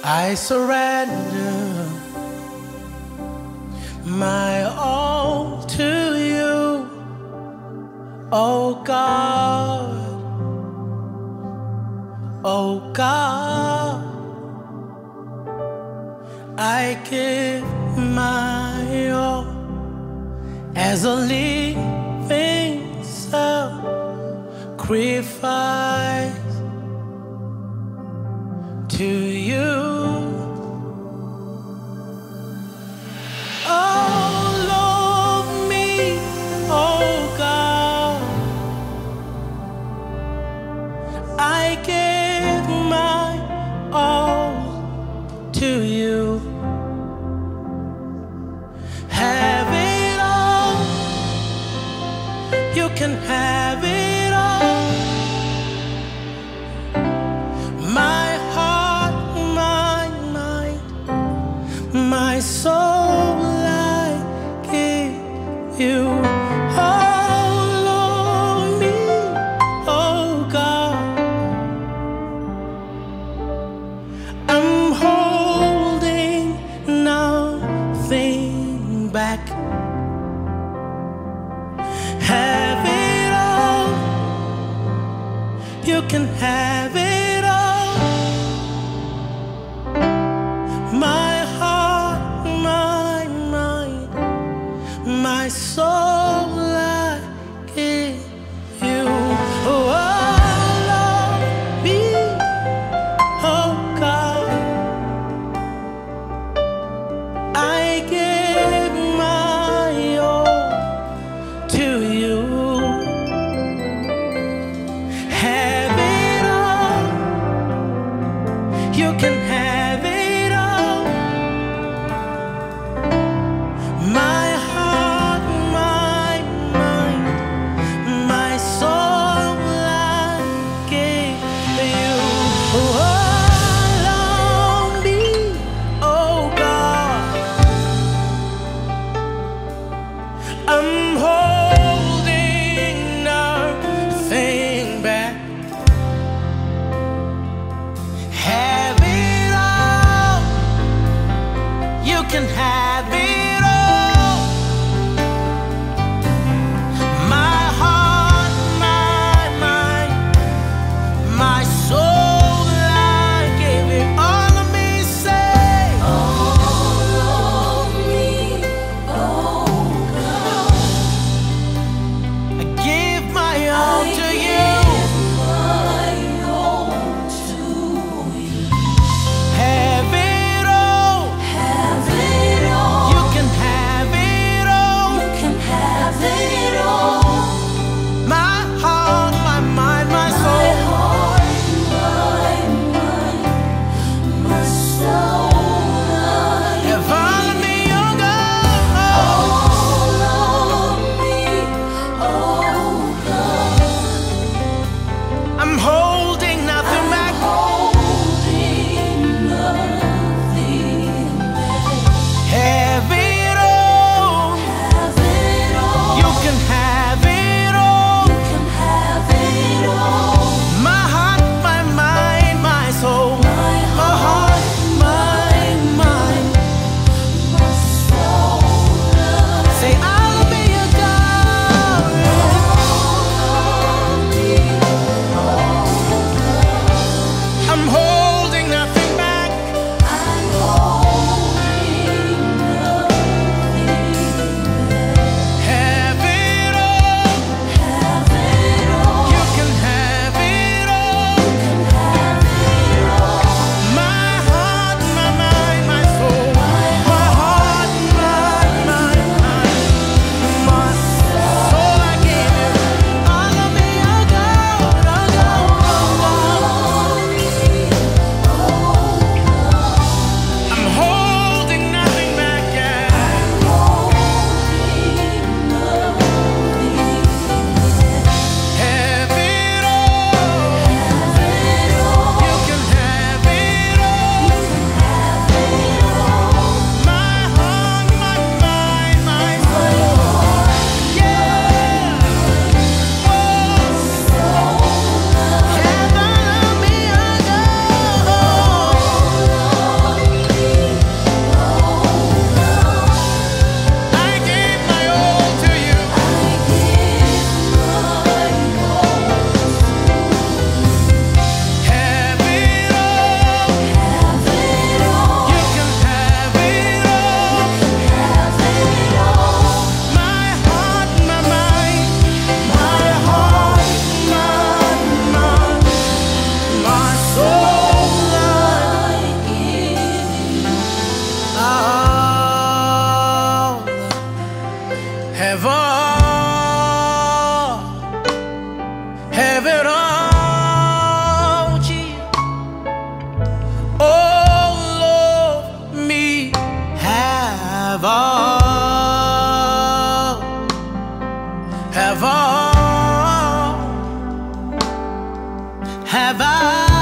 I surrender my all to you, oh God, oh God. I give my all as a living sacrifice to you. All of me, oh God, I give my all to you. Have it all, you can have it all. My heart, my mind, my soul, I give you. All of me, oh God, I'm holding nothing back. Have it all, you can have it all. My heart, my mind, my soul, I give you. All of me, oh God, I give my all to you. Have it all, you can have it all. My heart, my mind, my soul, I give you. All of me, oh God, I'm holding nothing back. Have it all, you can have it all. My heart, my mind, my soul, I give it. All of me, say, All of me, oh God, I give my all to you. my all to you. Have it all, Have it all, you Have all, have it all, Jesus. All of me, have all, have all, have all.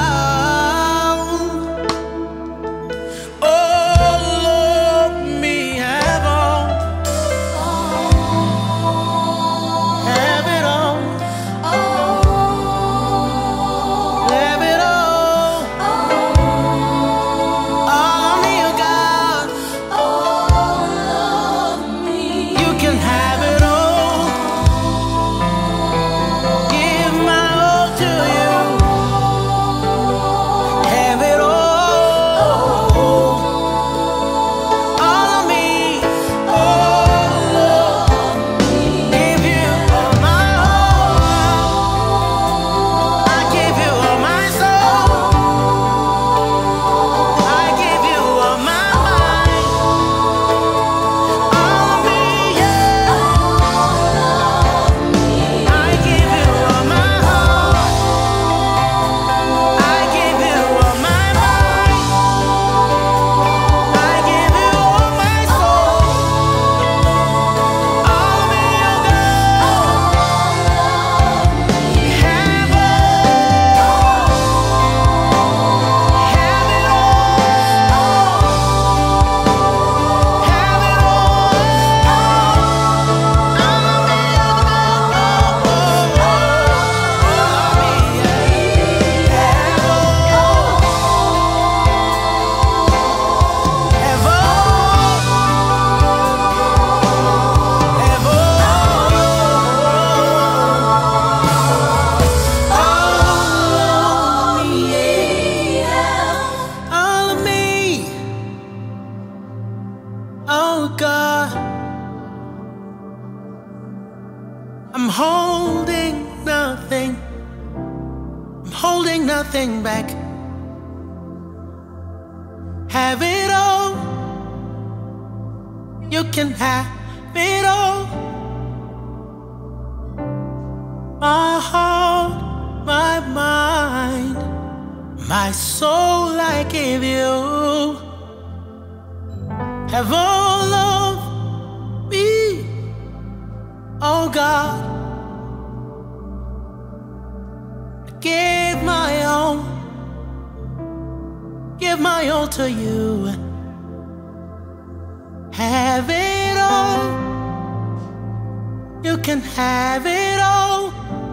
Oh God, I'm holding nothing. I'm holding nothing back. Have it all. You can have it all. My heart, my mind, my soul I give you. Have all of me, oh God. I give my all to you. Have it all. You can have it all.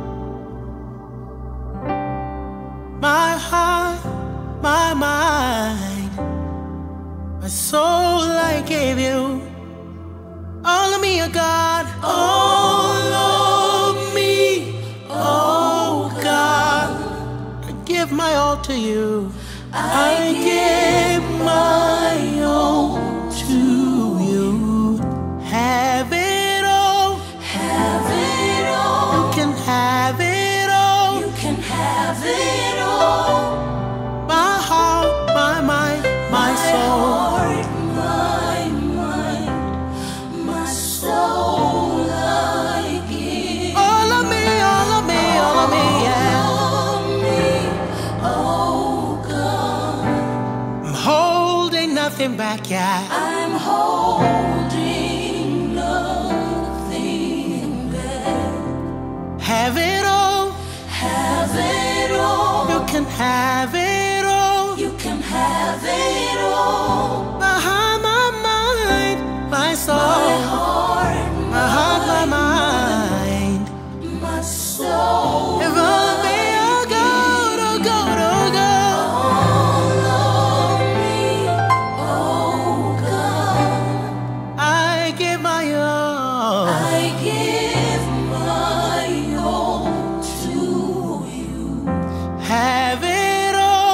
My heart, my mind, my soul I gave you. All of me, oh God. All of me, oh God. I give my all to you. I give my all to you. Have it all. Have it all. You can have it all. You can have it all. My heart, my mind, my soul. Heart, my mind, my soul I give. All of me, all of me, all of me, yeah. All of me, oh God. I'm holding nothing back, yeah. I'm holding nothing back. Have it all. Have it all. You can have it all. You can have it all. My heart, my mind, my soul. My heart, my mind. my soul. If all of me, oh God, oh God, oh God. All of me, oh God. I give my all. I give my all to you. Have it all.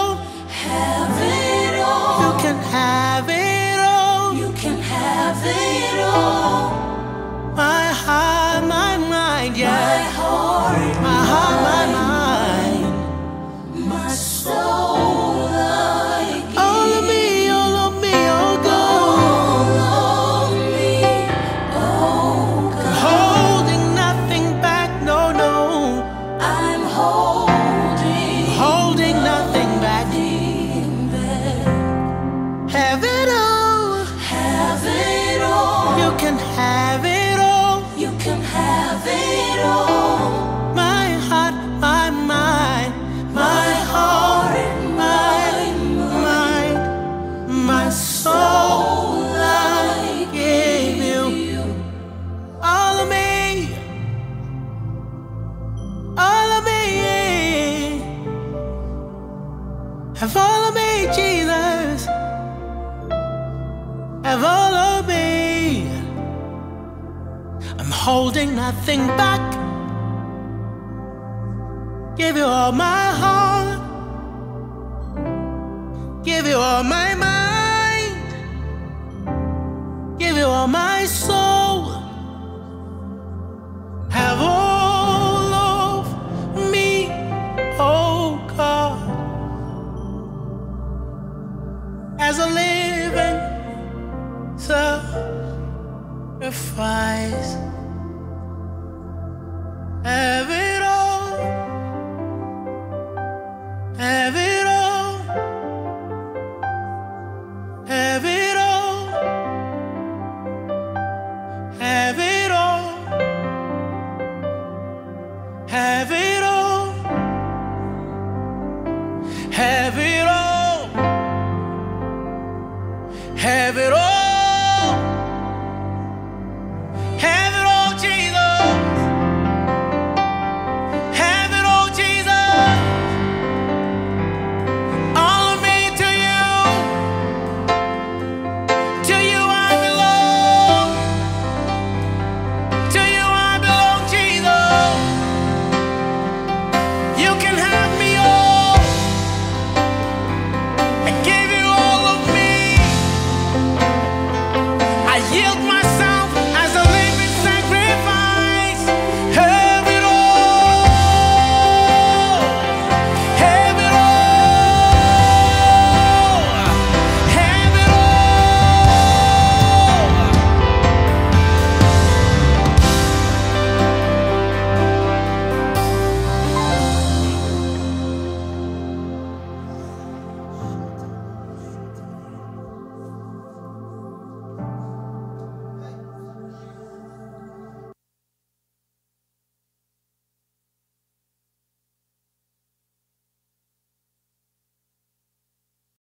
can have it all. You can have it all. My heart, my mind, my heart, my mind, my soul. I gave you all of me, all of me. Have all of me, Jesus. Have all of me. I'm holding nothing back. Give you all my heart. Give you all my mind. Give you all my soul. Have all of me, oh God, as a living sacrifice.